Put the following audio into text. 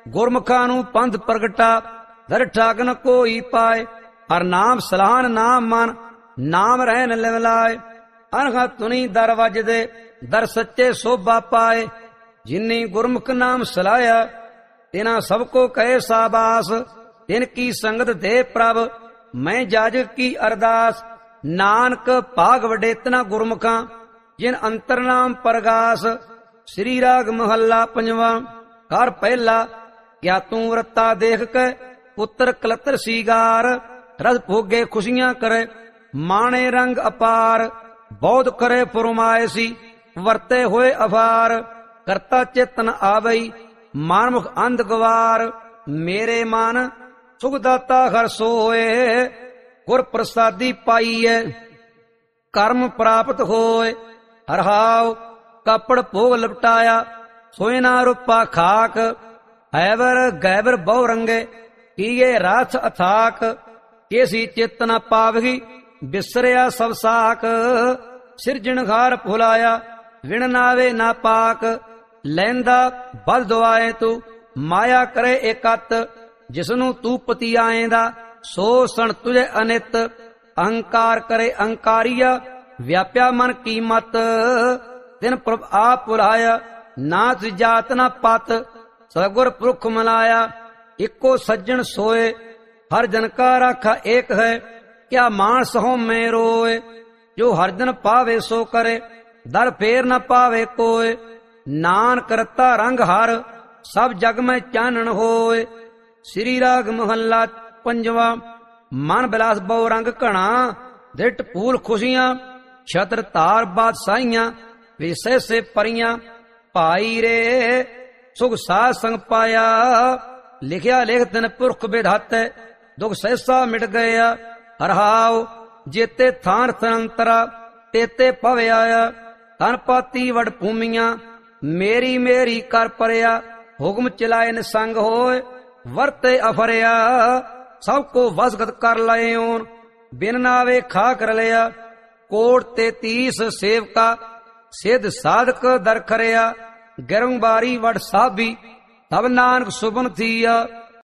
ਗੁਰਮੁਖਾਂ ਨੂੰ ਪੰਥ ਪ੍ਰਗਟਾ, ਦਰ ਠਾਕ ਨ ਕੋਈ ਪਾਏ। ਹਰ ਨਾਮ ਸਲਾਹਨ ਨਾਮ ਮਨ, ਨਾਮ ਰਹਿਨ ਲਿਵ ਲਾਏ। ਅਨਹਾ ਤੁਨੀ ਦਰ ਵੱਜਦੇ, ਦਰ ਸੱਚੇ ਸੋਭਾ ਪਾਏ। ਜਿਨੀ ਗੁਰਮੁਖ ਨਾਮ ਸਲਾਇਆ, ਤਿਨਾ ਸਭ ਕੋ ਕਹੇ ਸਾਬਾਸ। ਤਿਨ ਕੀ ਸੰਗਤ ਦੇ ਪ੍ਰਭ, ਮੈਂ ਜਜ ਕੀ ਅਰਦਾਸ। ਨਾਨਕ ਭਾਗ ਵਡੇਤਨਾ ਗੁਰਮੁਖਾਂ, ਜਿਨ ਅੰਤਰ ਨਾਮ ਪ੍ਰਗਾਸ। ਸ੍ਰੀ ਰਾਗ ਮਹੱਲਾ ਪੰਜਵਾਂ। ਘਰ ਪਹਿਲਾ। ਕਿਆ ਤੂੰ ਵਰਤਾ ਦੇਖ ਕੇ, ਪੁੱਤਰ ਕਲਤਰ ਸੀਗਾਰ। ਰਸ ਭੋਗੇ ਖੁਸ਼ੀਆਂ ਕਰੇ, ਮਾਣੇ ਰੰਗ ਅਪਾਰ। ਬੌਧ ਕਰੇ ਫੁਰਮਾਇਸੀ, ਵਰਤੇ ਹੋਏ ਅਫਾਰ। ਕਰਤਾ ਚੇਤਨ ਆਵਈ, ਮਾਨਮੁਖ ਅੰਧ ਗਵਾਰ। ਮੇਰੇ ਮਨ ਸੁਖਦਾਤਾ ਹਰ ਸੋਏ, ਗੁਰ ਪ੍ਰਸਾਦੀ ਪਾਈਐ, ਕਰਮ ਪ੍ਰਾਪਤ ਹੋਏ। ਹਰਹਾਉ ਕਾਪੜ ਭੋਗ ਲਪਟਾਇਆ, ਸੋਇ ਨਾ ਰੂਪਾ ਖਾਕ। ਹੈਵਰ ਗੈਬਰ ਬਹੁ ਰੰਗੇ, ਕੀਏ ਰਾਥ ਅਥਾਕ। ਕੇਸੀ ਚਿਤ ਨ ਪਾਵਗੀ, ਬਿਸਰਿਆ ਸਭ ਸਾਕ। ਸਿਰਜਣਹਾਰ ਭੁਲਾਇਆ, ਵਿਣ ਨਾਵੇ ਨਾ ਪਾਕ। ਲੈਂਦਾ ਬਲ ਦੁਆਏ ਤੂੰ, ਮਾਇਆ ਕਰੇ ਇਕੱਤ। ਜਿਸਨੂੰ ਤੂੰ ਪਤੀ ਆਏਂਦਾ, ਸੋ ਸਣ ਤੁਝੇ ਅਨਿਤ। ਅਹੰਕਾਰ ਕਰੇ ਅਹੰਕਾਰੀਆ, ਵਿਆਪਿਆ ਮਨ ਕੀ ਮਤ। ਤਿਨ ਪ੍ਰਭ ਆਪ ਭੁਲਾਇਆ, ਨਾ ਜਾਤ ਨਾ ਪਤ। ਸਤਿਗੁਰ ਪੁਰਖ ਮਿਲਾਇਆ, ਇੱਕੋ ਸੱਜਣ ਸੋਏ। ਹਰ ਜਨ ਕਾ ਰਾਖਾ ਏਕ ਹੈ, ਕਿਆ ਮਾਨਸ ਹਉਮੈ ਰੋਏ। ਜੋ ਹਰ ਜਨ ਪਾਵੇ ਸੋ ਕਰੇ, ਦਰ ਫੇਰ ਨ ਪਾਵੇ ਕੋਏ। ਨਾਨਕ ਰਤਾ ਰੰਗ ਹਰ, ਸਭ ਜਗ ਮੈਂ ਚਾਨਣ ਹੋਏ। ਸ੍ਰੀ ਰਾਗ ਮਹੱਲਾ ਪੰਜਵਾਂ। ਮਨ ਬਿਲਾਸ ਬਹੁ ਰੰਗ ਘਣਾ, ਦਿਟ ਪੂਲ ਖੁਸ਼ੀਆਂ। ਛਤਰ ਧਾਰ ਬਾਦਸ਼ਾਹੀਆਂ, ਵਿਸੇ ਸੇ ਪਰੀਆਂ। ਭਾਈ ਰੇ ਸੁਖ ਸਾਧ ਸੰਗ ਪਾਇਆ, ਲਿਖਿਆ ਲਿਖ ਤਿਨ ਪੁਰਖ ਵਿਧਾਤੈ। ਦੁਖ ਸਹਿਸਾ ਮਿਟ ਗਿਆ। ਹਰਹਾਉ ਜੇਤੇ ਥਾਨ ਤਨੰਤਰਾ, ਤੇਤੇ ਭਵ ਆਇਆ। ਤਨ ਪਾਤੀ ਵਡ ਭੂਮੀਆਂ, ਮੇਰੀ ਮੇਰੀ ਕਰ ਪਰਿਆ। ਹੁਕਮ ਚਲਾਏ ਨਿਸੰਗ ਹੋਏ, ਵਰਤੇ ਅਫਰਿਆ। ਸਭ ਕੋ ਵਸਗਤ ਕਰ ਲਏ ਓਨ, ਬਿਨ ਨਾਵੇ ਖਾ ਕਰ ਲਿਆ। ਕੋਟ 33 ਸੇਵਕਾ, ਸਿੱਧ ਸਾਧਕ ਦਰ ਖਰਿਆ। ਗਰੰਬਾਰੀ ਵਡ ਸਾਭੀ, ਤਬ ਨਾਨਕ ਸੁਬਨ ਥੀਆ।